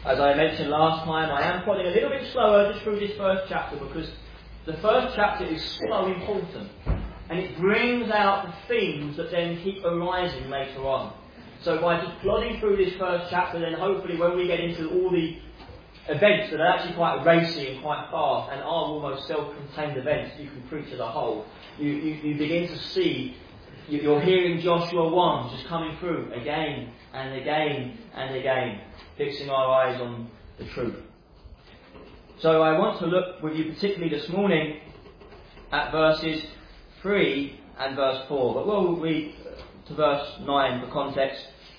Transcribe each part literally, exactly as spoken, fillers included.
as I mentioned last time, I am plodding a little bit slower just through this first chapter because the first chapter is so important and it brings out the themes that then keep arising later on. So by just plodding through this first chapter, then hopefully when we get into all the events that are actually quite racy and quite fast and are almost self-contained events, you can preach as a whole, you, you, you begin to see, you, you're hearing Joshua one just coming through again and again and again, fixing our eyes on the truth. So I want to look with you particularly this morning at verses three and verse four, but we'll read to verse nine for context.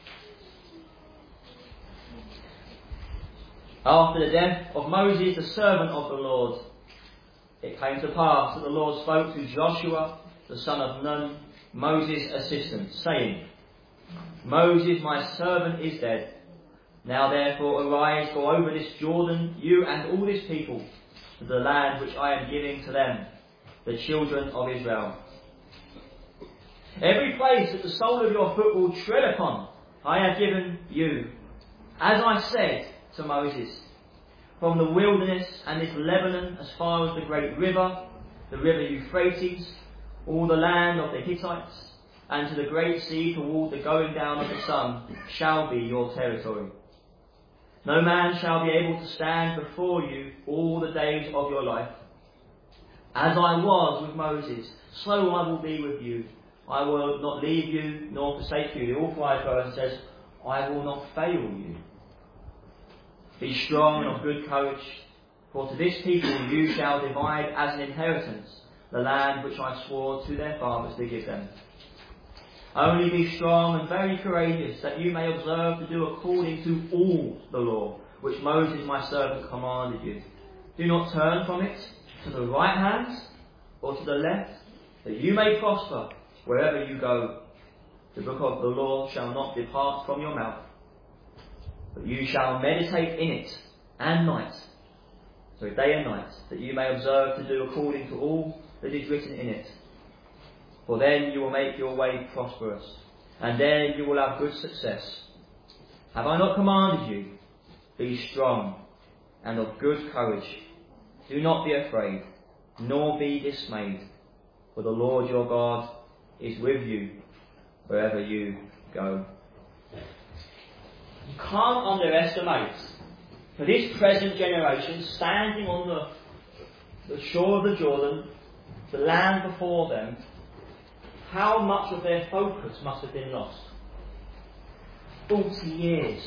After the death of Moses, the servant of the Lord, it came to pass that the Lord spoke to Joshua, the son of Nun, Moses' assistant, saying, Moses, my servant, is dead. Now therefore arise, go over this Jordan, you and all this people, to the land which I am giving to them, the children of Israel. Every place that the sole of your foot will tread upon, I have given you, as I said to Moses, from the wilderness and this Lebanon as far as the great river, the river Euphrates, all the land of the Hittites, and to the great sea toward the going down of the sun, shall be your territory. No man shall be able to stand before you all the days of your life. As I was with Moses, so I will be with you. I will not leave you nor forsake you. The Authorized Version says, I will not fail you. Be strong and of good courage, for to this people you shall divide as an inheritance the land which I swore to their fathers to give them. Only be strong and very courageous, that you may observe to do according to all the law which Moses my servant commanded you. Do not turn from it to the right hand or to the left, that you may prosper wherever you go. The book of the law shall not depart from your mouth, but you shall meditate in it and night, so day and night, that you may observe to do according to all that is written in it. For then you will make your way prosperous, and then you will have good success. Have I not commanded you? Be strong and of good courage. Do not be afraid, nor be dismayed, for the Lord your God is with you wherever you go. You can't underestimate, for this present generation, standing on the, the shore of the Jordan, the land before them, how much of their focus must have been lost. Forty years.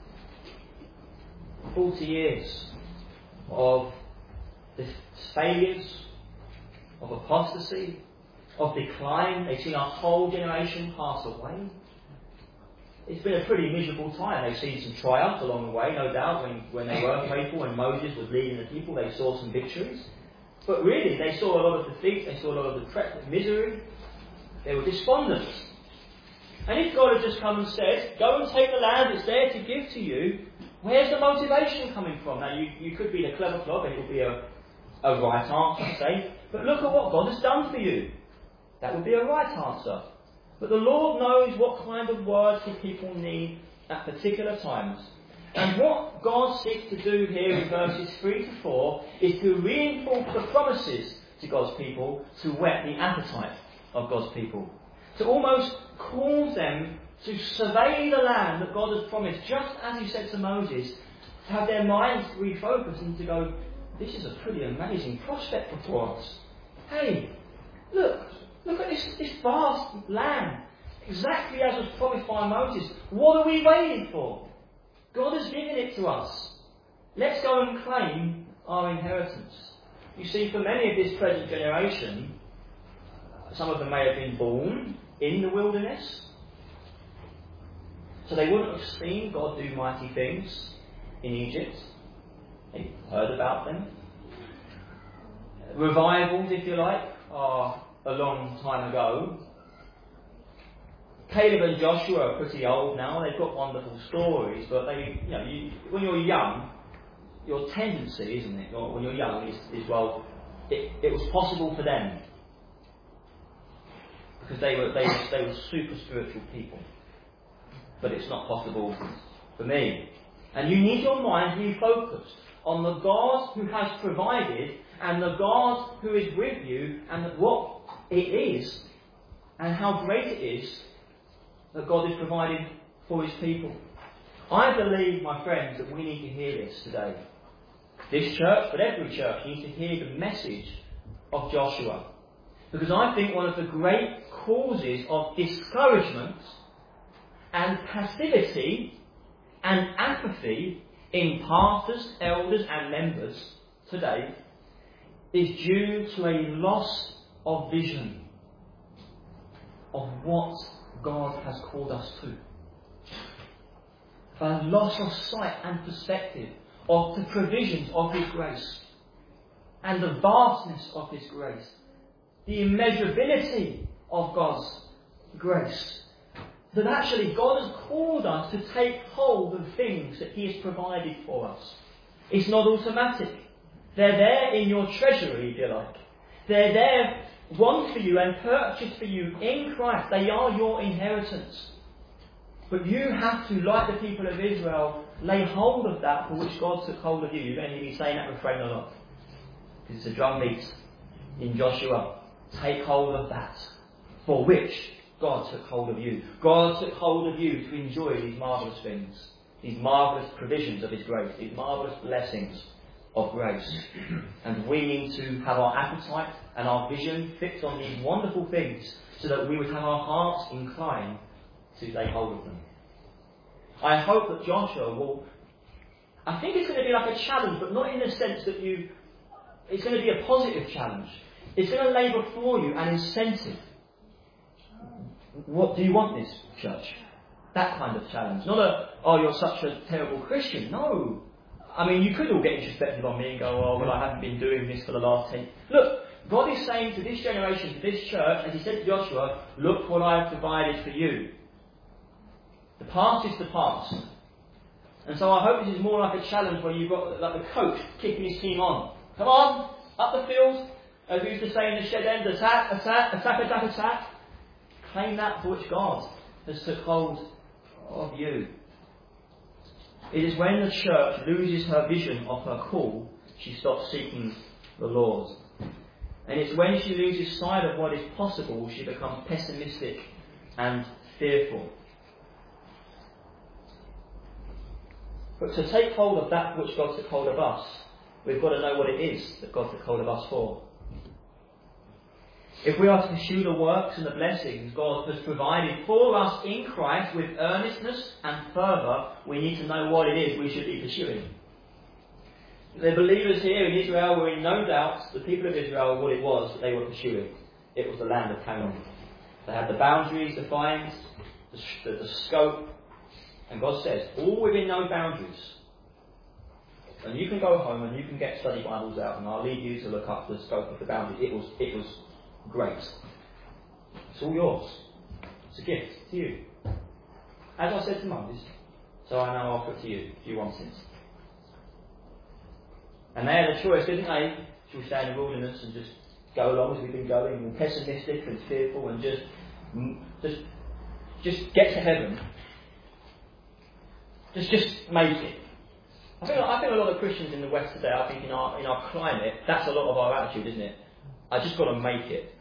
Forty years of the failures, of apostasy, of decline. They've seen a whole generation pass away. It's been a pretty miserable time. They've seen some triumphs along the way, no doubt, when, when they were faithful, when Moses was leading the people, they saw some victories. But really, they saw a lot of defeat, they saw a lot of depression, misery. They were despondent. And if God had just come and said, go and take the land that's there to give to you, where's the motivation coming from? Now, you, you could be the clever clod, and it would be a, a right answer, say, but look at what God has done for you. That would be a right answer. But the Lord knows what kind of words His people need at particular times. And what God seeks to do here in verses three to four is to reinforce the promises to God's people, to whet the appetite of God's people, to almost cause them to survey the land that God has promised, just as He said to Moses, to have their minds refocused and to go, this is a pretty amazing prospect before us. Hey, look, look at this, this vast land, exactly as was promised by Moses. What are we waiting for? God has given it to us. Let's go and claim our inheritance. You see, for many of this present generation, some of them may have been born in the wilderness, so they wouldn't have seen God do mighty things in Egypt. They heard about them. Revivals, if you like, are a long time ago. Caleb and Joshua are pretty old now. They've got wonderful stories, but they, you know, you, when you're young, your tendency, isn't it, or when you're young, is, is well, it, it was possible for them because they were they they were super spiritual people, but it's not possible for me. And you need your mind to be focused on the God who has provided and the God who is with you and what it is and how great it is that God is providing for his people. I believe, my friends, that we need to hear this today. This church, but every church, needs to hear the message of Joshua. Because I think one of the great causes of discouragement and passivity and apathy in pastors, elders and members today is due to a loss of vision of what God has called us to. A loss of sight and perspective of the provisions of his grace and the vastness of his grace, the immeasurability of God's grace. That actually God has called us to take hold of things that he has provided for us. It's not automatic. They're there in your treasury, if you like. They're there, won for you and purchased for you in Christ. They are your inheritance. But you have to, like the people of Israel, lay hold of that for which God took hold of you. You're going to be saying that refrain a lot. Because it's a drum beat in Joshua. Take hold of that for which God took hold of you. God took hold of you to enjoy these marvellous things, these marvellous provisions of his grace, these marvellous blessings of grace. And we need to have our appetite and our vision fixed on these wonderful things so that we would have our hearts inclined to lay hold of them. I hope that Joshua will... I think it's going to be like a challenge, but not in the sense that you... It's going to be a positive challenge. It's going to lay before you an incentive. What do you want this, church? That kind of challenge. Not a, oh, you're such a terrible Christian. No. I mean, you could all get introspective on me and go, oh, well, I haven't been doing this for the last ten... Look, God is saying to this generation, to this church, as he said to Joshua, look what I have provided for you. The past is the past. And so I hope this is more like a challenge where you've got like the coach kicking his team on. Come on, up the field. As we used to say in the shed end, attack, attack, attack, attack, attack. Claim that for which God has took hold of you. It is when the church loses her vision of her call, she stops seeking the Lord. And it's when she loses sight of what is possible, she becomes pessimistic and fearful. But to take hold of that which God took hold of us, we've got to know what it is that God took hold of us for. If we are to pursue the works and the blessings God has provided for us in Christ with earnestness and fervour, we need to know what it is we should be pursuing. The believers here in Israel were in no doubt, the people of Israel, what it was that they were pursuing. It was the land of Canaan. They had the boundaries defined, the, the, the scope, and God says, all within those boundaries. And you can go home and you can get study Bibles out, and I'll leave you to look up the scope of the boundaries. It was, it was great. It's all yours. It's a gift to you. As I said to Moses, so I now offer it to you. Do you want it? And they had a choice, didn't they? Should we stay in the wilderness and just go along as we've been going, and pessimistic and fearful, and just, just, just get to heaven? Just, just make it. I think, I think a lot of Christians in the West today, I think in our in our climate, that's a lot of our attitude, isn't it? I just got to make it.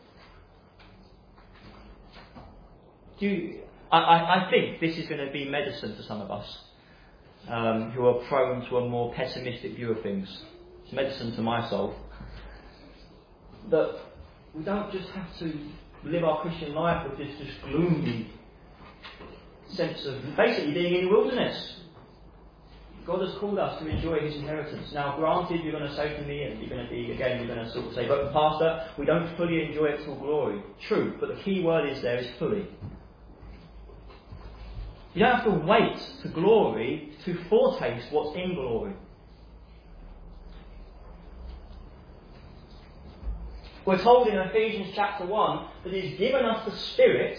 Do you, I, I, I think this is going to be medicine for some of us um, who are prone to a more pessimistic view of things. It's medicine to my soul. That we don't just have to live our Christian life with this just gloomy sense of basically being in the wilderness. God has called us to enjoy his inheritance. Now, granted, you're going to say to me, and you're going to be, again, you're going to sort of say, but Pastor, we don't fully enjoy it till glory. True, but the key word is there is fully. You don't have to wait to glory to foretaste what's in glory. We're told in Ephesians chapter one that he's given us the Spirit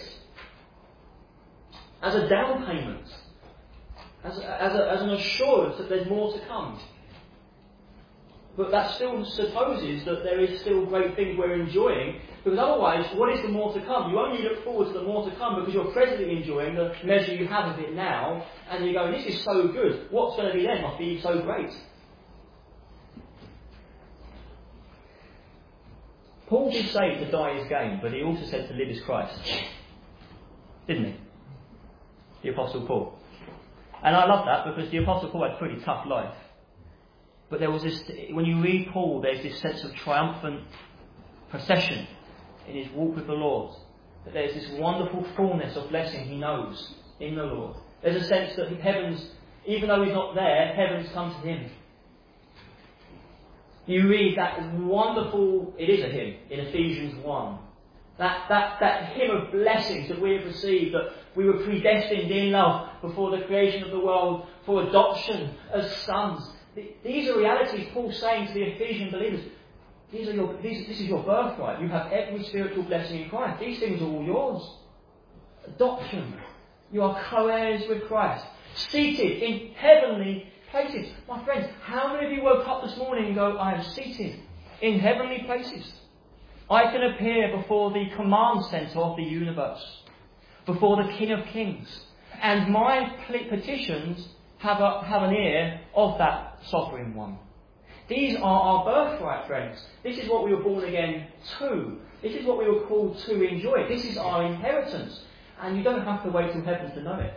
as a down payment. As, a, as, a, as an assurance that there's more to come. But that still supposes that there is still great things we're enjoying, because otherwise, what is the more to come? You only look forward to the more to come because you're presently enjoying the measure you have of it now, and you go, this is so good, what's going to be then must be so great. Paul did say to die is gain, but he also said to live is Christ. Didn't he? The Apostle Paul. And I love that because the Apostle Paul had a pretty tough life. But there was this, when you read Paul, there's this sense of triumphant procession in his walk with the Lord. That there's this wonderful fullness of blessing he knows in the Lord. There's a sense that heavens, even though he's not there, heavens come to him. You read that wonderful, it is a hymn, in Ephesians one. That, that, that hymn of blessings that we have received, that we were predestined in love before the creation of the world for adoption as sons. These are realities Paul's saying to the Ephesian believers. These are your, these, this is your birthright. You have every spiritual blessing in Christ. These things are all yours. Adoption. You are co-heirs with Christ. Seated in heavenly places. My friends, how many of you woke up this morning and go, I am seated in heavenly places? I can appear before the command centre of the universe, before the King of Kings, and my petitions have, a, have an ear of that sovereign one. These are our birthright, friends. This is what we were born again to. This is what we were called to enjoy. This is our inheritance. And you don't have to wait till heaven to know it.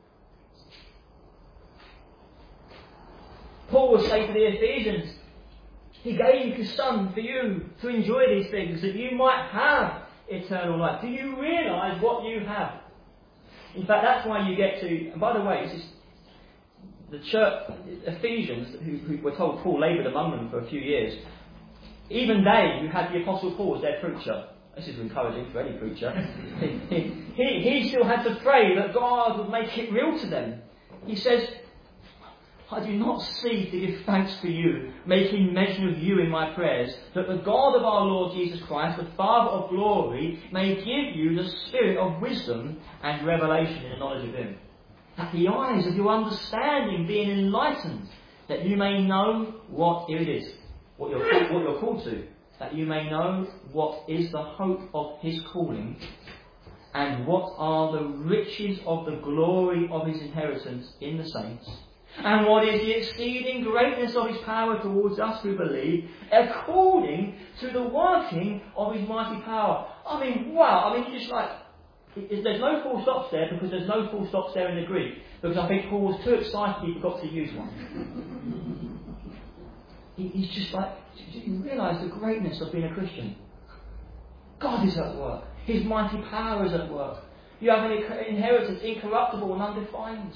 Paul will say to the Ephesians, He gave His Son for you to enjoy these things, that you might have eternal life. Do you realise what you have? In fact, that's why you get to... And by the way, this is the church, Ephesians, who, who were told Paul laboured among them for a few years, even they who had the Apostle Paul as their preacher, this is encouraging for any preacher, he, he, he still had to pray that God would make it real to them. He says, I do not cease to give thanks for you, making mention of you in my prayers, that the God of our Lord Jesus Christ, the Father of glory, may give you the spirit of wisdom and revelation in the knowledge of Him. That the eyes of your understanding being enlightened, that you may know what it is, what you're, what you're called to, that you may know what is the hope of His calling, and what are the riches of the glory of His inheritance in the saints, and what is the exceeding greatness of His power towards us who believe, according to the working of His mighty power. I mean, wow, I mean, you just like, there's no full stops there because there's no full stops there in the Greek, because I think Paul was too excited he forgot to use one. he, he's just like, you realise the greatness of being a Christian. God is at work. His mighty power is at work. You have an inheritance incorruptible and undefined.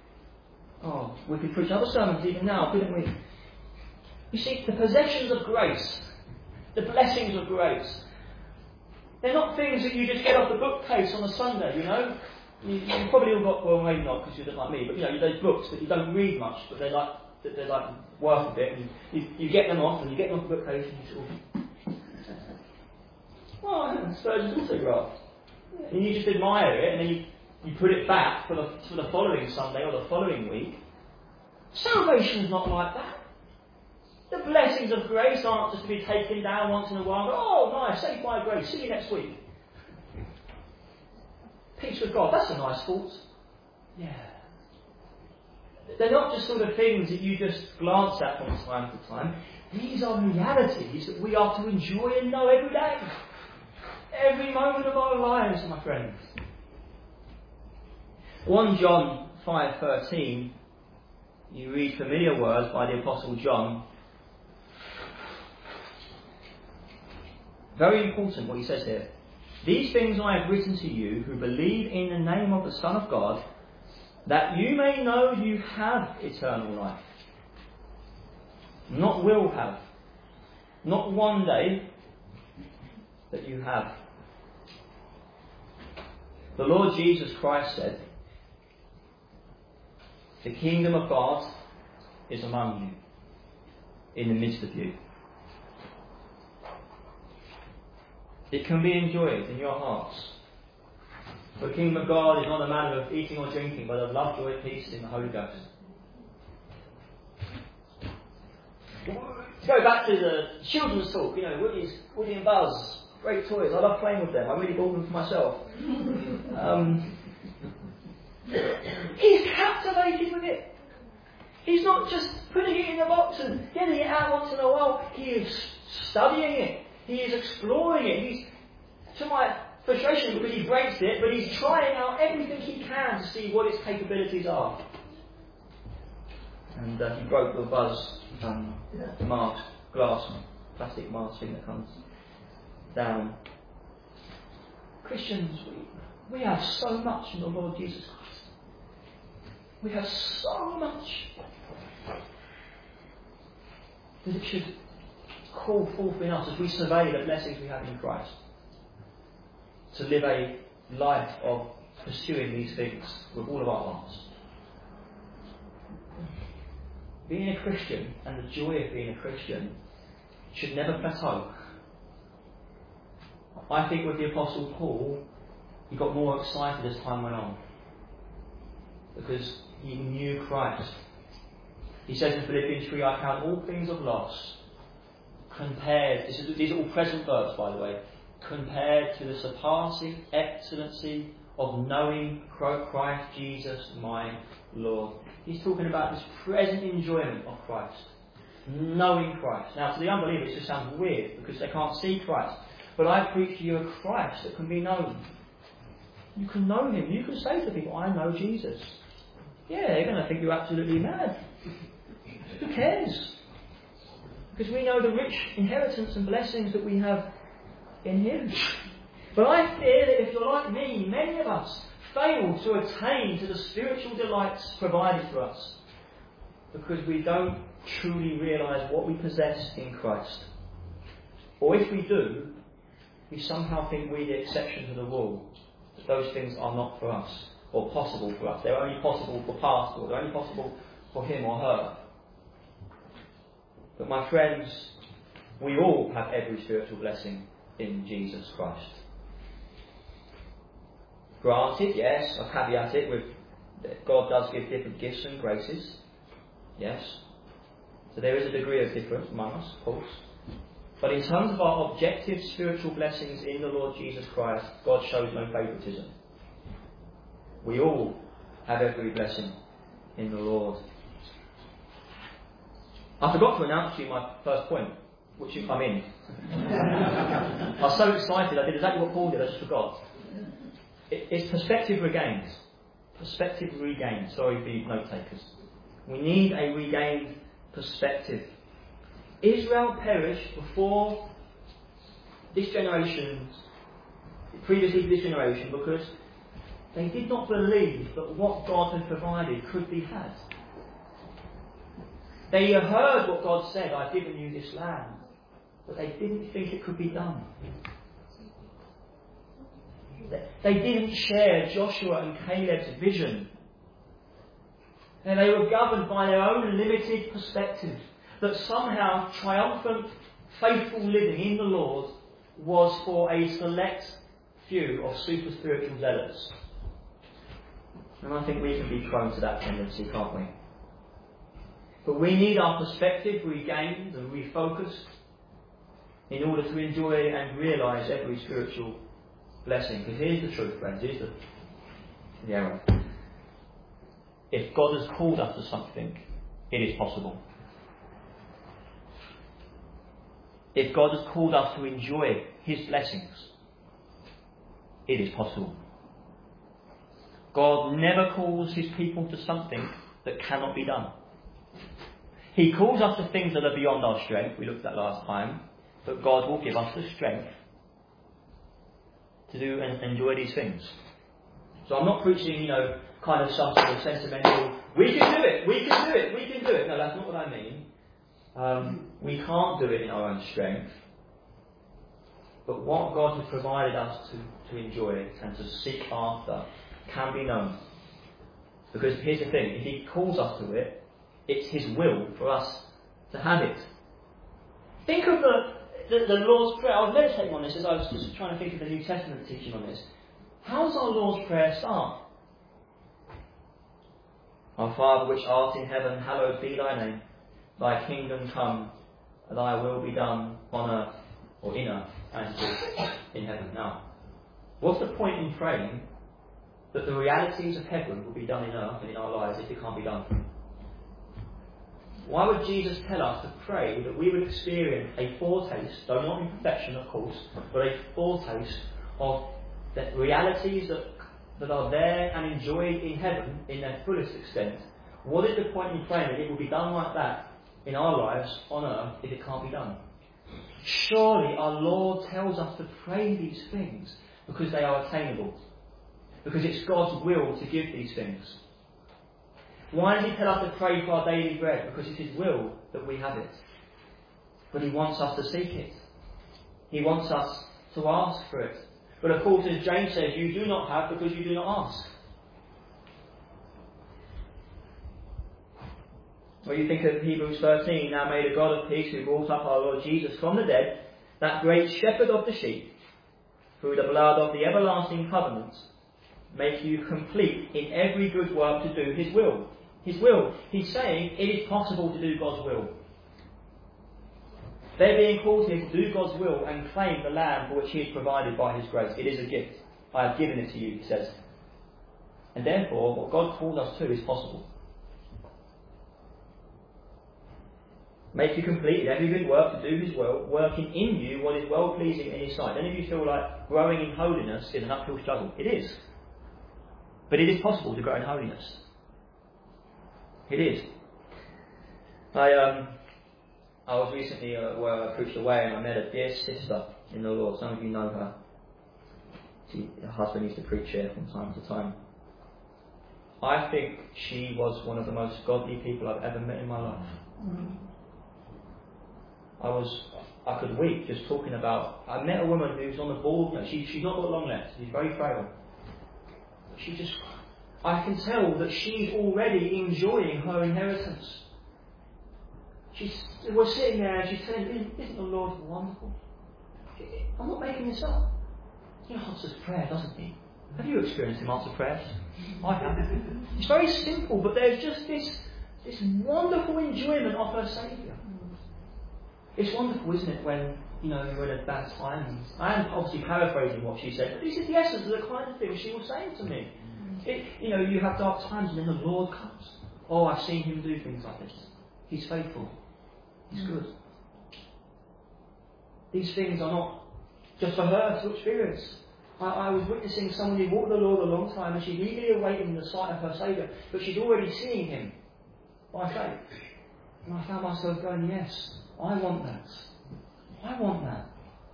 Oh, we could preach other sermons even now, couldn't we? You see, the possessions of grace, the blessings of grace, they're not things that you just get off the bookcase on a Sunday, you know. You, you probably all got, well, maybe not because you're just like me, but you know, those books that you don't read much, but they're like, they're like worth a bit, and you, you get them off, and you get them off the bookcase, and you sort of, well, Spurgeon's autograph. And you just admire it, and then you, you put it back for the, for the following Sunday or the following week. Salvation's not like that. The blessings of grace aren't just to be taken down once in a while. Oh, nice, saved by grace. See you next week. Peace with God. That's a nice thought. Yeah. They're not just sort of things that you just glance at from time to time. These are realities that we are to enjoy and know every day. Every moment of our lives, my friends. First John five thirteen, you read familiar words by the Apostle John. Very important what he says here. These things I have written to you who believe in the name of the Son of God, that you may know you have eternal life. Not will have. Not one day, but you have. The Lord Jesus Christ said, the kingdom of God is among you, in the midst of you. It can be enjoyed in your hearts. The kingdom of God is not a matter of eating or drinking, but of love, joy, peace in the Holy Ghost. To go back to the children's talk, you know, Woody's, Woody and Buzz, great toys. I love playing with them. I really bought them for myself. Um, he's captivated with it. He's not just putting it in the box and getting it out once in a while. He is studying it. He is exploring it. He's, to my frustration, because he breaks it, but he's trying out everything he can to see what its capabilities are. And uh, he broke the Buzz um, mask, glass, plastic mask thing that comes down. Christians, we, we have so much in the Lord Jesus Christ. We have so much that it should call forth in us as we survey the blessings we have in Christ to live a life of pursuing these things with all of our hearts. Being a Christian and the joy of being a Christian should never plateau. I think with the Apostle Paul, he got more excited as time went on because he knew Christ. He says in Philippians three, I count all things of loss compared, this is, these are all present verbs by the way, compared to the surpassing excellency of knowing Christ Jesus my Lord. He's talking about this present enjoyment of Christ. Knowing Christ. Now to the unbeliever it just sounds weird because they can't see Christ. But I preach to you a Christ that can be known. You can know Him. You can say to people, I know Jesus. Yeah, they're going to think you're absolutely mad. Who cares? Because we know the rich inheritance and blessings that we have in Him. But I fear that if you're like me, many of us fail to attain to the spiritual delights provided for us because we don't truly realise what we possess in Christ. Or if we do, we somehow think we're the exception to the rule, that those things are not for us or possible for us. They're only possible for pastor, they're only possible for him or her. But my friends, we all have every spiritual blessing in Jesus Christ. Granted, yes, I caveat it with that God does give different gifts and graces. Yes. So there is a degree of difference among us, of course. But in terms of our objective spiritual blessings in the Lord Jesus Christ, God shows no favouritism. We all have every blessing in the Lord. I forgot to announce to you my first point, which you come in. I was so excited, I did exactly what Paul did, I just forgot. It, it's perspective regained. Perspective regained. Sorry for you note takers. We need a regained perspective. Israel perished before this generation, previously to this generation, because they did not believe that what God had provided could be had. They heard what God said, I've given you this land, but they didn't think it could be done. They didn't share Joshua and Caleb's vision. And they were governed by their own limited perspective that somehow triumphant, faithful living in the Lord was for a select few of super spiritual zealots. And I think we can be prone to that tendency, can't we? But we need our perspective regained and refocused in order to enjoy and realise every spiritual blessing. Because here's the truth, friends, here's the, the error. If God has called us to something, it is possible. If God has called us to enjoy His blessings, it is possible. God never calls His people to something that cannot be done. He calls us to things that are beyond our strength. We looked at that last time. But God will give us the strength to do and enjoy these things. So I'm not preaching, you know, kind of some sort of sentimental, we can do it, we can do it, we can do it. No, that's not what I mean. Um, we can't do it in our own strength. But what God has provided us to, to enjoy and to seek after can be known. Because here's the thing, if He calls us to it, it's His will for us to have it. Think of the, the, the Lord's Prayer. I was meditating on this as I was just trying to think of the New Testament teaching on this. How does our Lord's Prayer start? Our Father which art in heaven, hallowed be thy name. thy kingdom come, thy will be done on earth, or in earth, as it is in heaven. Now, what's the point in praying that the realities of heaven will be done in earth and in our lives if it can't be done? Why would Jesus tell us to pray that we would experience a foretaste, though not in perfection of course, but a foretaste of the realities that, that are there and enjoyed in heaven in their fullest extent? What is the point in praying that it will be done like that in our lives on earth if it can't be done? Surely our Lord tells us to pray these things because they are attainable, because it's God's will to give these things. Why does he tell us to pray for our daily bread? Because it's his will that we have it. But he wants us to seek it. He wants us to ask for it. But of course, as James says, you do not have because you do not ask. Well, you think of Hebrews thirteen, now may the God of peace who brought up our Lord Jesus from the dead, that great shepherd of the sheep, through the blood of the everlasting covenant, make you complete in every good work to do his will. His will. He's saying it is possible to do God's will. They're being called here to do God's will and claim the land for which he has provided by his grace. It is a gift. I have given it to you, he says. And therefore, what God calls us to is possible. Make you complete in every good work to do his will, working in you what is well-pleasing in his sight. Any of you feel like growing in holiness is an uphill struggle? It is. But it is possible to grow in holiness. It is. I um, I was recently uh, where I preached away and I met a dear sister in the Lord. Some of you know her. She, her husband used to preach here from time to time. I think she was one of the most godly people I've ever met in my life. Mm-hmm. I was, I could weep just talking about, I met a woman who's on the board, you know, she, she's not got long left, she's very frail. But she just, I can tell that she's already enjoying her inheritance. She's, we're sitting there and she's saying, isn't, isn't the Lord wonderful? I'm not making this up. He answers prayer, doesn't he? Have you experienced him answer prayers? I have. It's very simple, but there's just this, this wonderful enjoyment of her Saviour. It's wonderful, isn't it, when, you know, you're in a bad time. I am obviously paraphrasing what she said, but this is the essence of the kind of thing she was saying to me. It, you know, you have dark times and then the Lord comes. Oh, I've seen him do things like this. He's faithful. He's good. These things are not just for her to experience. I, I was witnessing someone who walked with the Lord a long time and she's eagerly awaiting the sight of her Saviour, but she's already seeing him by faith. And I found myself going, yes, I want that. I want that.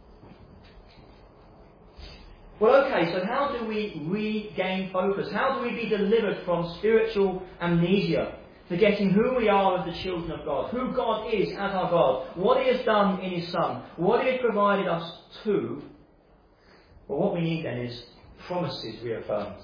Well, okay, so how do we regain focus? How do we be delivered from spiritual amnesia, forgetting who we are as the children of God, who God is as our God, what he has done in his Son, what he has provided us to? Well, what we need then is promises reaffirmed.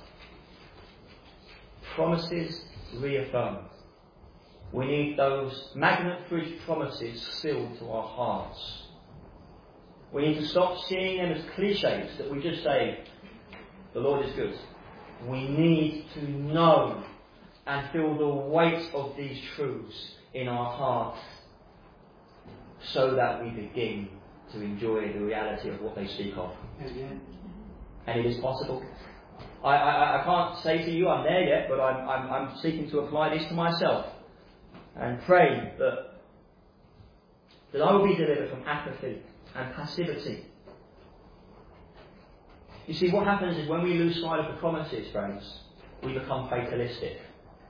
Promises reaffirmed. We need those magnet fridge promises sealed to our hearts. We need to stop seeing them as cliches that we just say, the Lord is good. We need to know and feel the weight of these truths in our hearts so that we begin to enjoy the reality of what they speak of. Amen. And it is possible. I, I, I can't say to you I'm there yet, but I'm, I'm, I'm seeking to apply this to myself. And pray that, that I will be delivered from apathy and passivity. You see, what happens is when we lose sight of the promises, friends, we become fatalistic.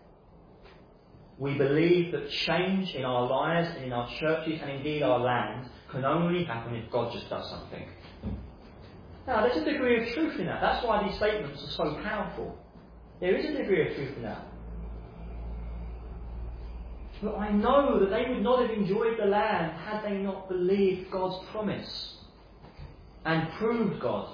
We believe that change in our lives and in our churches and indeed our land can only happen if God just does something. Now, there's a degree of truth in that. That's why these statements are so powerful. There is a degree of truth in that. But I know that they would not have enjoyed the land had they not believed God's promise and proved God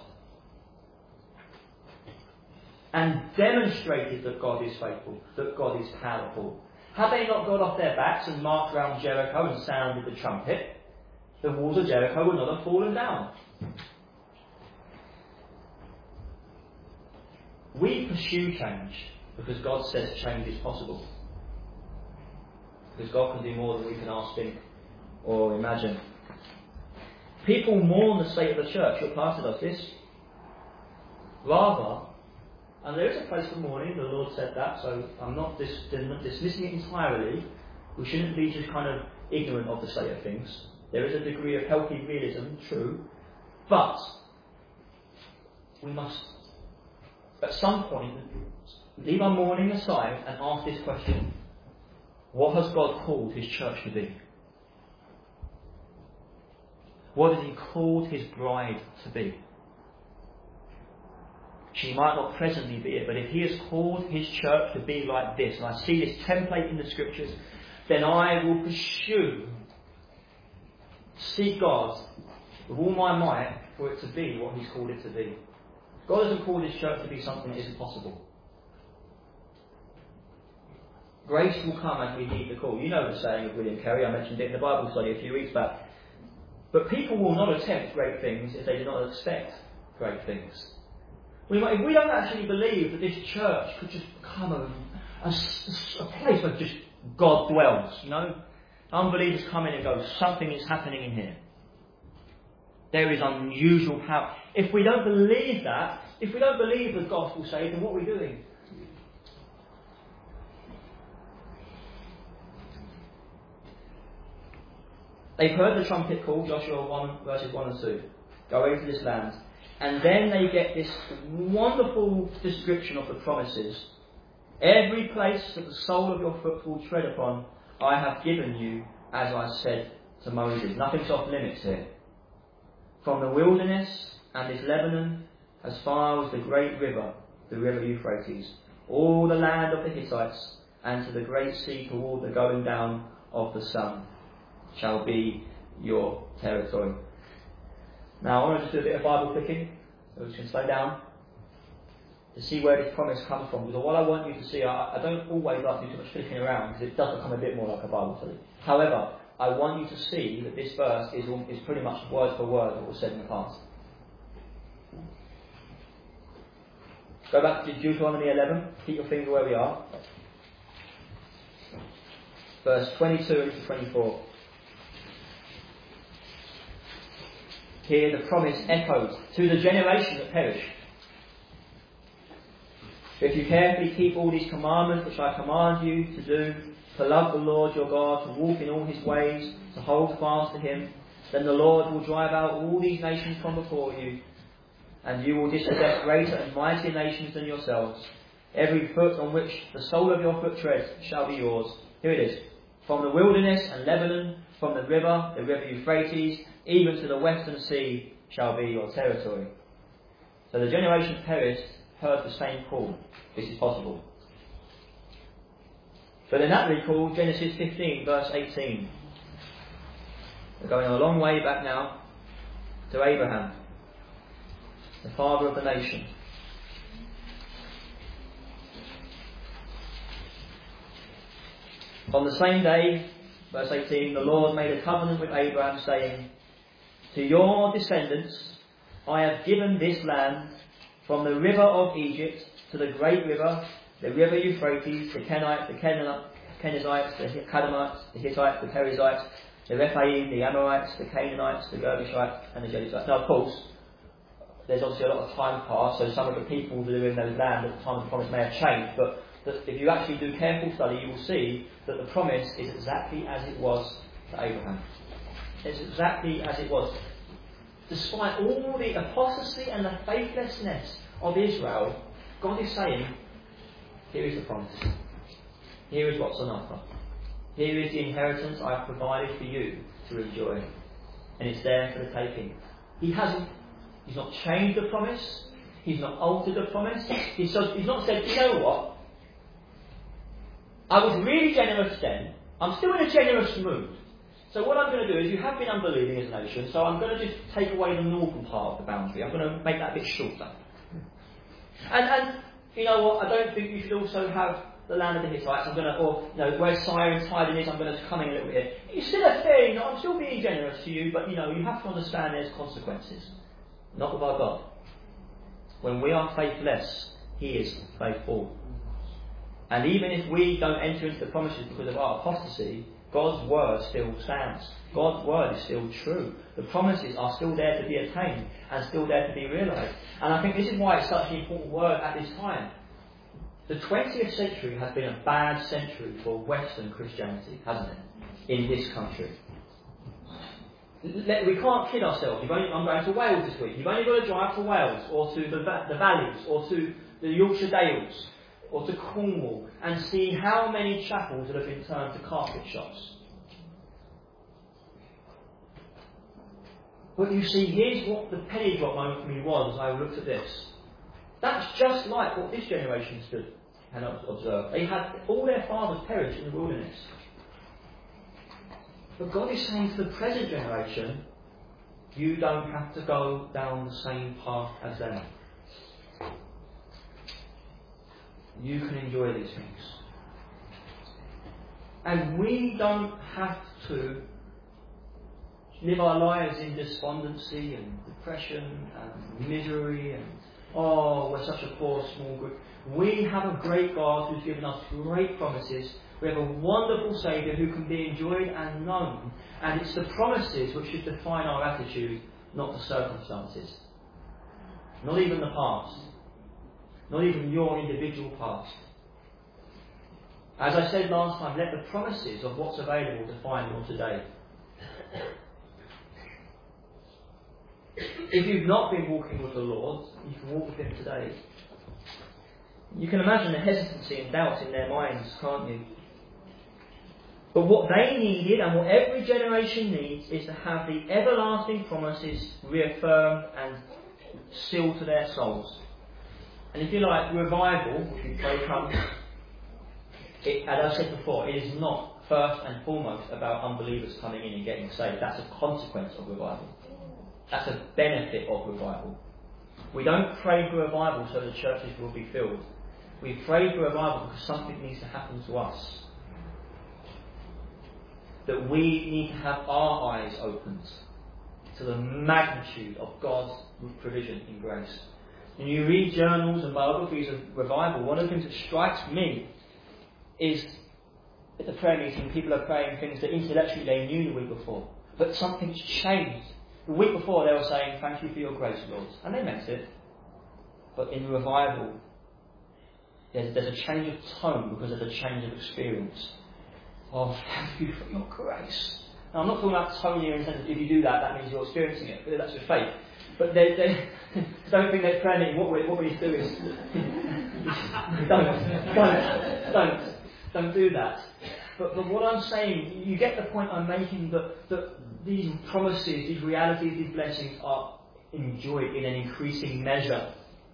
and demonstrated that God is faithful, that God is powerful. Had they not got off their backs and marched round Jericho and sounded the trumpet, the walls of Jericho would not have fallen down. We pursue change because God says change is possible. Because God can do more than we can ask, think, or imagine. People mourn the state of the church. Your pastor does this. Rather, and there is a place for mourning, the Lord said that, so I'm not dis- dismissing it entirely. We shouldn't be just kind of ignorant of the state of things. There is a degree of healthy realism, true, but we must, at some point, leave our mourning aside and ask this question: what has God called His church to be? What has He called His bride to be? She might not presently be it, but if He has called His church to be like this, and I see this template in the Scriptures, then I will pursue, seek God with all my might for it to be what He's called it to be. God hasn't called His church to be something that isn't possible. Grace will come as we heed the call. You know the saying of William Carey, I mentioned it in the Bible study a few weeks back. But people will not attempt great things if they do not expect great things. We might, if we don't actually believe that this church could just become a, a, a place where just God dwells, you know, unbelievers come in and go, something is happening in here. There is unusual power. If we don't believe that, if we don't believe the gospel saved, then what are we doing? They've heard the trumpet call, Joshua one, verses one and two. Go into this land. And then they get this wonderful description of the promises. Every place that the sole of your foot will tread upon, I have given you, as I said to Moses. Nothing's off limits here. From the wilderness and this Lebanon, as far as the great river, the river Euphrates, all the land of the Hittites, and to the great sea toward the going down of the sun, shall be your territory. Now I want to just do a bit of Bible clicking, so we can slow down to see where this promise comes from. Because what I want you to see, I, I don't always like to do too much clicking around because it does become a bit more like a Bible study. However, I want you to see that this verse is, is pretty much word for word what was said in the past. Go back to Deuteronomy eleven, keep your finger where we are. Verse twenty-two to twenty-four. Here the promise echoed to the generation that perished. If you carefully keep all these commandments which I command you to do, to love the Lord your God, to walk in all His ways, to hold fast to Him, then the Lord will drive out all these nations from before you, and you will dispossess greater and mightier nations than yourselves. Every foot on which the sole of your foot treads shall be yours. Here it is. From the wilderness and Lebanon, from the river, the river Euphrates, even to the western sea shall be your territory. So the generation perished heard the same call. This is possible. But in that recall, Genesis fifteen, verse eighteen. We're going a long way back now to Abraham, the father of the nation. On the same day, verse eighteen, the Lord made a covenant with Abraham, saying, to your descendants I have given this land, from the river of Egypt to the great river, the river Euphrates, the Kenites, the Kenizzites, the Kadmonites, the Hittites, the Perizzites, the Rephaim, the Amorites, the Canaanites, the Girgashites, and the Jebusites. Now, of course, there's obviously a lot of time passed, so some of the people that are in those lands at the time of the promise may have changed, but that if you actually do careful study, you will see that the promise is exactly as it was to Abraham. It's exactly as it was. Despite all the apostasy and the faithlessness of Israel, God is saying, here is the promise. Here is what's on offer. Here is the inheritance I have provided for you to enjoy. And it's there for the taking. He hasn't, he's not changed the promise. He's not altered the promise. He's, so, he's not said, you know what? I was really generous then. I'm still in a generous mood. So what I'm going to do is, you have been unbelieving as a nation, so I'm going to just take away the northern part of the boundary. I'm going to make that a bit shorter. And, and you know what, I don't think you should also have the land of the Hittites. I'm going to, or, you know, where Syre and Tidon is, I'm going to come in a little bit. It's still a fair, you know, I'm still being generous to you, but, you know, you have to understand there's consequences. Not with our God. When we are faithless, He is faithful. And even if we don't enter into the promises because of our apostasy, God's word still stands. God's word is still true. The promises are still there to be attained and still there to be realised. And I think this is why it's such an important word at this time. The twentieth century has been a bad century for Western Christianity, hasn't it? In this country. We can't kid ourselves. You've only, I'm going to Wales this week. You've only got to drive to Wales or to the, the valleys or to the Yorkshire Dales or to Cornwall and see how many chapels that have been turned to carpet shops. But you see, here's what the penny drop moment for me was as I looked at this. That's just like what this generation stood and observed. They had all their fathers perish in the wilderness. But God is saying to the present generation, you don't have to go down the same path as them. You can enjoy these things. And we don't have to live our lives in despondency and depression and misery and, oh, we're such a poor small group. We have a great God who's given us great promises. We have a wonderful Saviour who can be enjoyed and known. And it's the promises which should define our attitude, not the circumstances. Not even the past. Not even your individual past. As I said last time, let the promises of what's available define your today. If you've not been walking with the Lord, you can walk with Him today. You can imagine the hesitancy and doubt in their minds, can't you? But what they needed, and what every generation needs, is to have the everlasting promises reaffirmed and sealed to their souls. And if you like, revival, which we pray comes, it, as I said before, it is not first and foremost about unbelievers coming in and getting saved. That's a consequence of revival. That's a benefit of revival. We don't pray for revival so the churches will be filled. We pray for revival because something needs to happen to us. That we need to have our eyes opened to the magnitude of God's provision in grace. When you read journals and biographies of revival, one of the things that strikes me is at the prayer meeting, people are praying things that intellectually they knew the week before, but something's changed. The week before they were saying, thank you for your grace, Lord. And they meant it. But in revival, there's, there's a change of tone because there's a change of experience. Oh, thank you for your grace. Now, I'm not talking about tone here in the sense that if you do that, that means you're experiencing it. That's your faith. But they, they don't think they're praying. What we, what we need to do is don't, don't, don't, don't do that. But, but what I'm saying, you get the point I'm making, that, that these promises, these realities, these blessings are enjoyed in an increasing measure.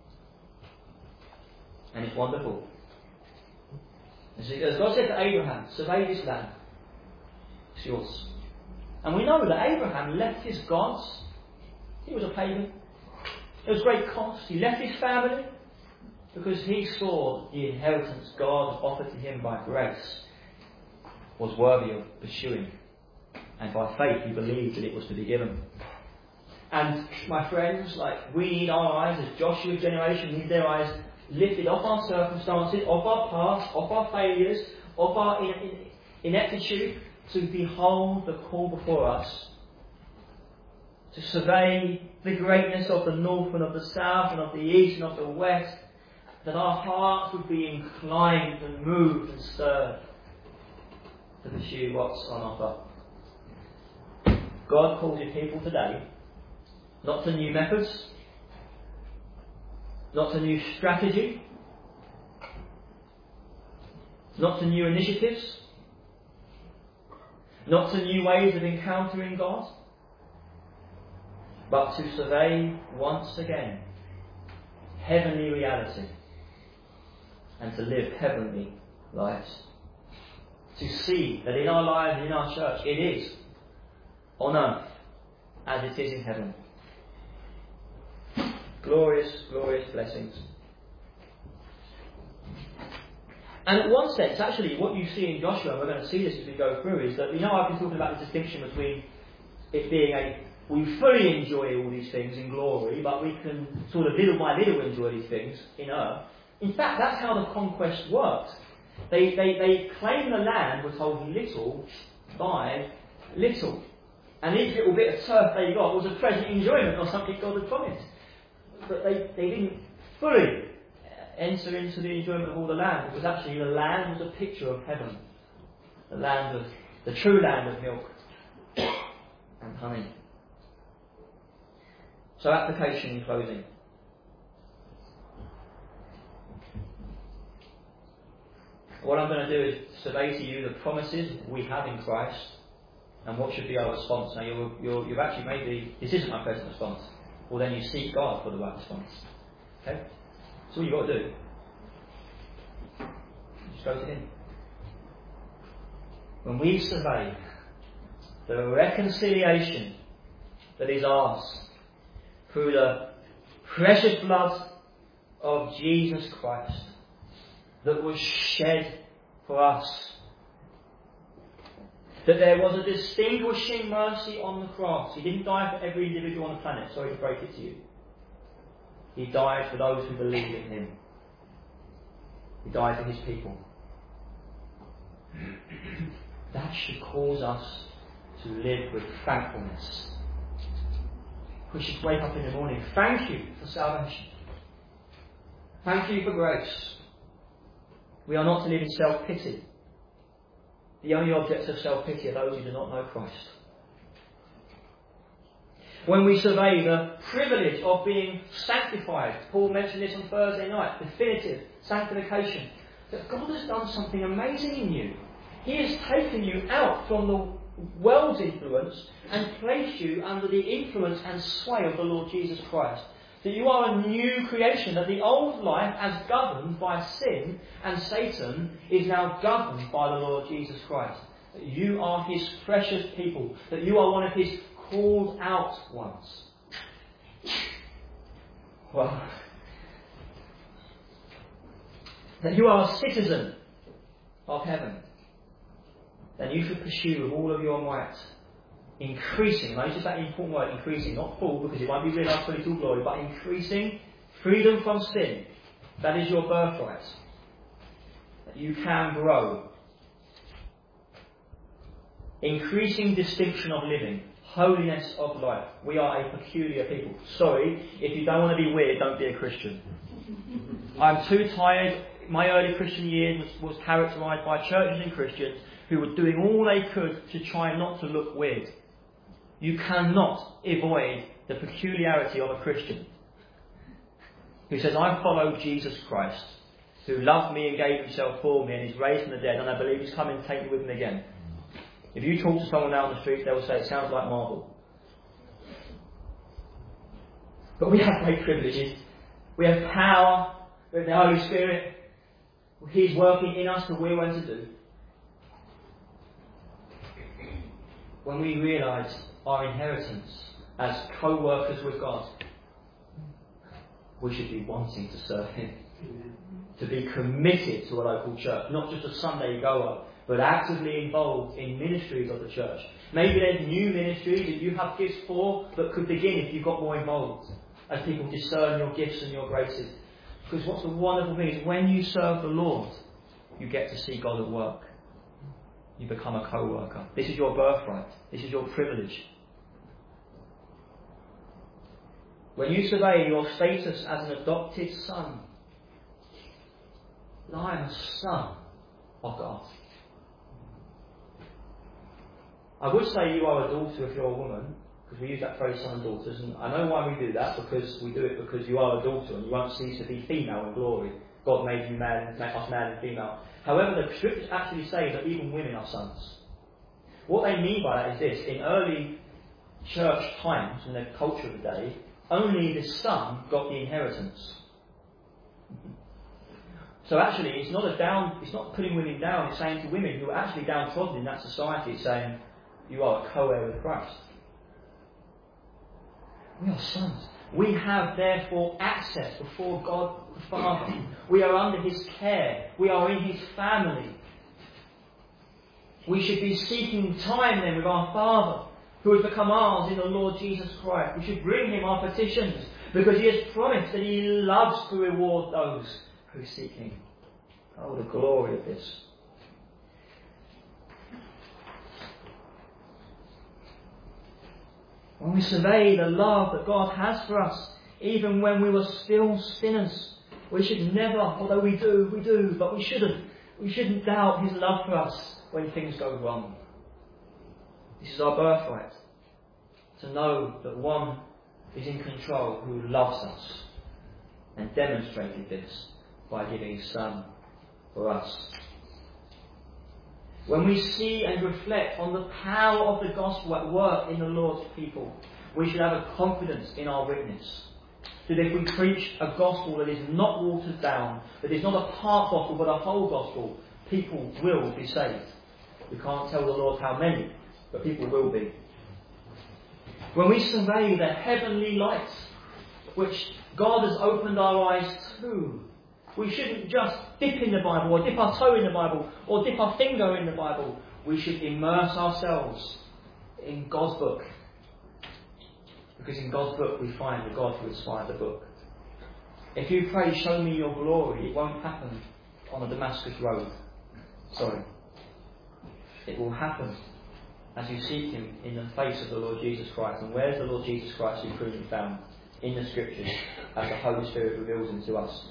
And it's wonderful. As God said to Abraham, survey this land. It's yours. And we know that Abraham left his gods. He was a pagan. It was great cost. He left his family because he saw the inheritance God offered to him by grace was worthy of pursuing. And by faith he believed that it was to be given. And my friends, like we need our eyes, as Joshua's generation need their eyes lifted off our circumstances, off our past, off our failures, off our in, in, ineptitude, to behold the call before us. To survey the greatness of the north and of the south and of the east and of the west, that our hearts would be inclined and moved and stirred to pursue what's on offer. God calls His people today not to new methods, not to new strategy, not to new initiatives, not to new ways of encountering God, but to survey once again heavenly reality and to live heavenly lives. To see that in our lives and in our church it is on earth as it is in heaven. Glorious, glorious blessings. And in one sense, actually, what you see in Joshua, and we're going to see this as we go through, is that, you know, I've been talking about the distinction between it being a, we fully enjoy all these things in glory, but we can sort of little by little enjoy these things in earth. In fact, that's how the conquest worked. They, they, they claimed the land, were told little by little. And each little bit of turf they got was a present enjoyment or something God had promised. But they, they didn't fully enter into the enjoyment of all the land, because actually the land was a picture of heaven. The land of, the true land of milk and honey. So application in closing. What I'm going to do is survey to you the promises we have in Christ and what should be our response. Now you're, you're, you've actually made the, this isn't my present response. Well then you seek God for the right response. Okay? That's all you've got to do. Just go to Him. When we survey the reconciliation that is ours through the precious blood of Jesus Christ that was shed for us, that there was a distinguishing mercy on the cross. He didn't die for every individual on the planet, sorry to break it to you. He died for those who believe in Him. He died for His people. That should cause us to live with thankfulness. We should wake up in the morning. Thank you for salvation. Thank you for grace. We are not to live in self-pity. The only objects of self-pity are those who do not know Christ. When we survey the privilege of being sanctified, Paul mentioned this on Thursday night, definitive sanctification, that God has done something amazing in you. He has taken you out from the world's influence and placed you under the influence and sway of the Lord Jesus Christ. That you are a new creation, that the old life, as governed by sin and Satan, is now governed by the Lord Jesus Christ. That you are His precious people, that you are one of His called out ones. Well, that you are a citizen of heaven. Then you should pursue with all of your might, increasing, notice that important word, increasing, not full, because it won't be realised fully to glory, but increasing freedom from sin. That is your birthright. That you can grow. Increasing distinction of living, holiness of life. We are a peculiar people. Sorry, if you don't want to be weird, don't be a Christian. I'm too tired. My early Christian years was, was characterised by churches and Christians who were doing all they could to try not to look weird. You cannot avoid the peculiarity of a Christian who says, I follow Jesus Christ, who loved me and gave Himself for me and is raised from the dead, and I believe He's coming to take me with Him again. If you talk to someone down the street, they will say, it sounds like Marvel. But we have great privileges. We have power. We have the Holy Spirit. He's working in us, and we're what to do. When we realise our inheritance as co-workers with God, we should be wanting to serve Him. To be committed to a local church, not just a Sunday goer, but actively involved in ministries of the church. Maybe there's new ministries that you have gifts for that could begin if you got more involved, as people discern your gifts and your graces. Because what's the wonderful thing is when you serve the Lord, you get to see God at work. You become a co-worker. This is your birthright. This is your privilege. When you survey your status as an adopted son, I am a son of God. I would say you are a daughter if you're a woman, because we use that phrase, son and daughters, and I know why we do that, because we do it because you are a daughter and you won't cease to be female in glory. God made you man, made us man and female. However, the scriptures actually say that even women are sons. What they mean by that is this: in early church times, in the culture of the day, only the son got the inheritance. So actually, it's not a down. It's not putting women down. It's saying to women who are actually downtrodden in that society, it's saying, you are a co-heir with Christ. We are sons. We have therefore access before God the Father. We are under His care. We are in His family. We should be seeking time then with our Father, who has become ours in the Lord Jesus Christ. We should bring Him our petitions, because He has promised that He loves to reward those who seek Him. Oh, the glory of this. When we survey the love that God has for us, even when we were still sinners, we should never, although we do, we do, but we shouldn't, we shouldn't doubt his love for us when things go wrong. This is our birthright, to know that one is in control who loves us and demonstrated this by giving his Son for us. When we see and reflect on the power of the gospel at work in the Lord's people, we should have a confidence in our witness. That if we preach a gospel that is not watered down, that is not a part gospel but a whole gospel, people will be saved. We can't tell the Lord how many, but people will be. When we survey the heavenly lights, which God has opened our eyes to, we shouldn't just dip in the Bible, or dip our toe in the Bible, or dip our finger in the Bible. We should immerse ourselves in God's book. Because in God's book we find the God who inspired the book. If you pray, show me your glory, it won't happen on a Damascus road. Sorry. It will happen as you seek him in the face of the Lord Jesus Christ. And where's the Lord Jesus Christ supremely found? In the Scriptures, as the Holy Spirit reveals him to us.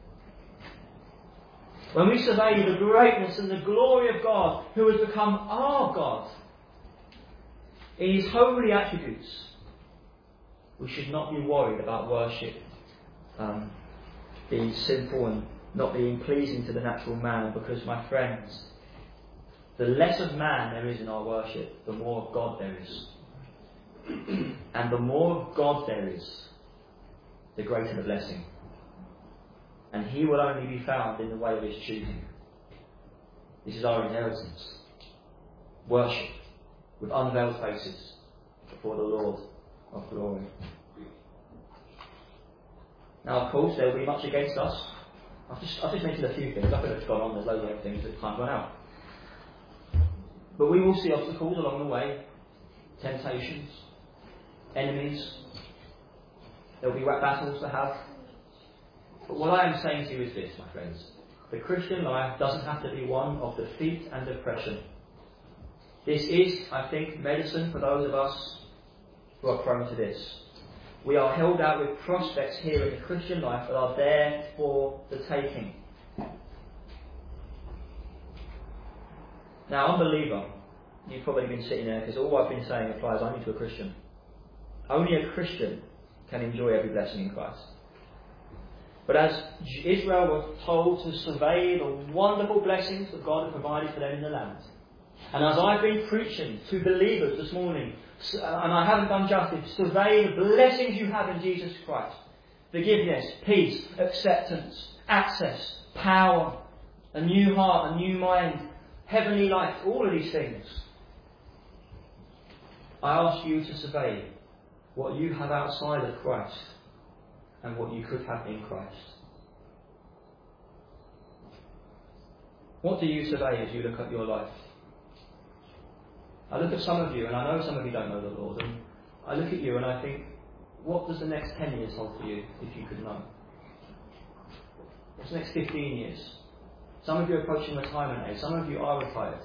When we survey the greatness and the glory of God, who has become our God, in his holy attributes, we should not be worried about worship um, being sinful and not being pleasing to the natural man, because, my friends, the less of man there is in our worship, the more of God there is. And the more of God there is, the greater the blessing. And he will only be found in the way of his choosing. This is our inheritance. Worship with unveiled faces before the Lord of glory. Now, of course, there will be much against us. I've just, I've just mentioned a few things. I could have gone on. There's loads of other things that time run out. But we will see obstacles along the way. Temptations. Enemies. There will be battles to have. But what I am saying to you is this, my friends. The Christian life doesn't have to be one of defeat and depression. This is, I think, medicine for those of us who are prone to this. We are held out with prospects here in the Christian life that are there for the taking. Now, unbeliever, you've probably been sitting there because all I've been saying applies only to a Christian. Only a Christian can enjoy every blessing in Christ. But as Israel were told to survey the wonderful blessings that God had provided for them in the land, and as I've been preaching to believers this morning, and I haven't done justice, survey the blessings you have in Jesus Christ. Forgiveness, peace, acceptance, access, power, a new heart, a new mind, heavenly life, all of these things. I ask you to survey what you have outside of Christ and what you could have in Christ. What do you survey as you look at your life? I look at some of you, and I know some of you don't know the Lord, and I look at you and I think, what does the next ten years hold for you, if you could know? What's the next fifteen years? Some of you are approaching retirement age, some of you are retired.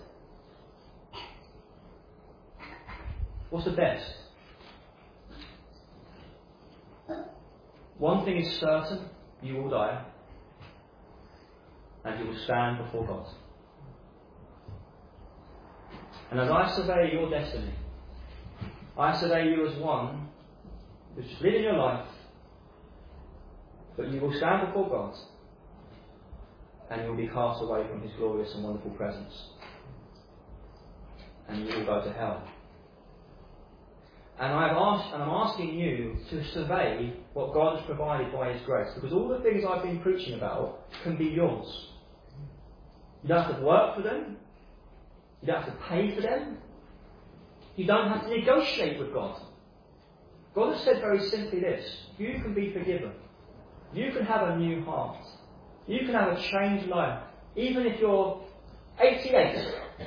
What's the best? One thing is certain, you will die, and you will stand before God. And as I survey your destiny, I survey you as one who's living your life, but you will stand before God, and you will be cast away from his glorious and wonderful presence. And you will go to hell. And I've asked, and I'm asking you to survey what God has provided by his grace, because all the things I've been preaching about can be yours. You don't have to work for them. You don't have to pay for them. You don't have to negotiate with God. God has said very simply this: you can be forgiven. You can have a new heart. You can have a changed life, even if you're eighty-eight.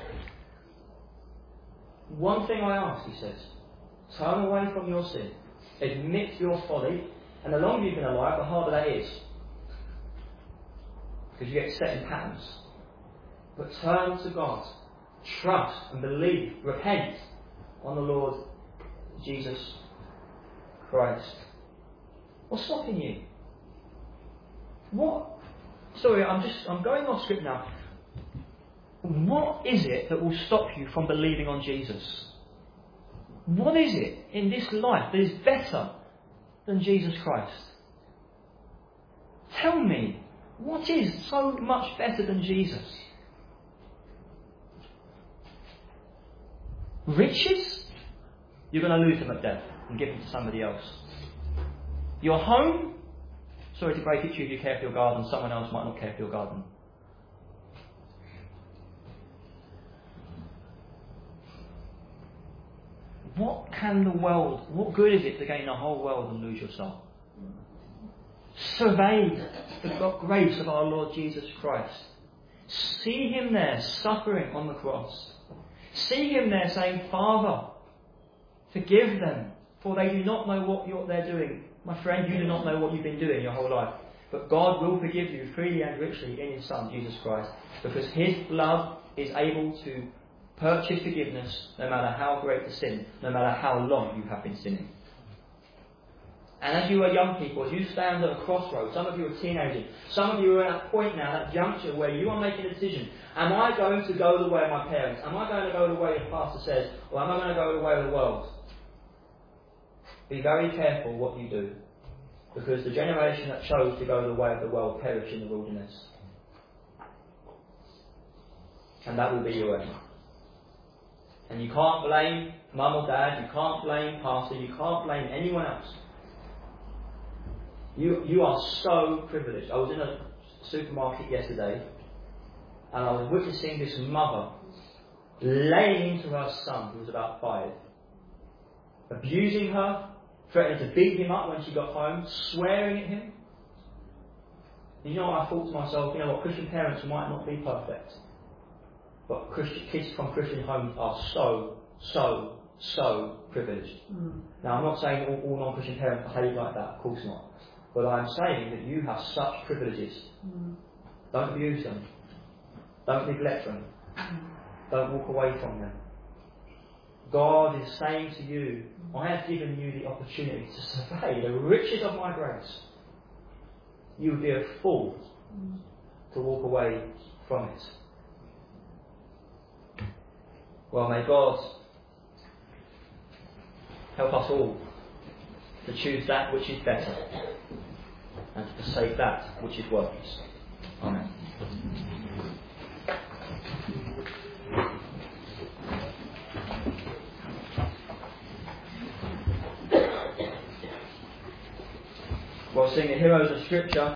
One thing I ask, he says, turn away from your sin, admit your folly, and the longer you've been alive, the harder that is. because you get set in patterns. But turn to God. Trust and believe. Repent on the Lord Jesus Christ. What's stopping you? What? Sorry, I'm just I'm going off script now. What is it that will stop you from believing on Jesus? What is it in this life that is better than Jesus Christ? Tell me, what is so much better than Jesus? Riches? You're going to lose them at death and give them to somebody else. Your home? Sorry to break it to you, if you care for your garden, someone else might not care for your garden. What can the world, what good is it to gain the whole world and lose your soul? Survey the grace of our Lord Jesus Christ. See him there suffering on the cross. See him there saying, Father, forgive them, for they do not know what you're, they're doing. My friend, you do not know what you've been doing your whole life. But God will forgive you freely and richly in his Son, Jesus Christ, because his blood is able to purchase forgiveness no matter how great the sin, no matter how long you have been sinning. And as you are young people, as you stand at a crossroads, some of you are teenagers, some of you are at a point now, that juncture where you are making a decision. Am I going to go the way of my parents? Am I going to go the way the pastor says? Or am I going to go the way of the world? Be very careful what you do, because the generation that chose to go the way of the world perished in the wilderness. And that will be your end. And you can't blame mum or dad, you can't blame pastor, you can't blame anyone else. You you are so privileged. I was in a supermarket yesterday and I was witnessing this mother laying into her son, who was about five, abusing her, threatening to beat him up when she got home, swearing at him. You know, I thought to myself, you know what, Christian parents might not be perfect, but Christian, kids from Christian homes are so, so, so privileged. Mm. Now, I'm not saying all, all non-Christian parents behave like that, of course not. But I'm saying that you have such privileges. Mm. Don't abuse them. Don't neglect them. Mm. Don't walk away from them. God is saying to you, I have given you the opportunity to survey the riches of my grace. You would be a fool mm. to walk away from it. Well, may God help us all to choose that which is better and to forsake that which is worthless. Amen. We'll sing the Heroes of Scripture.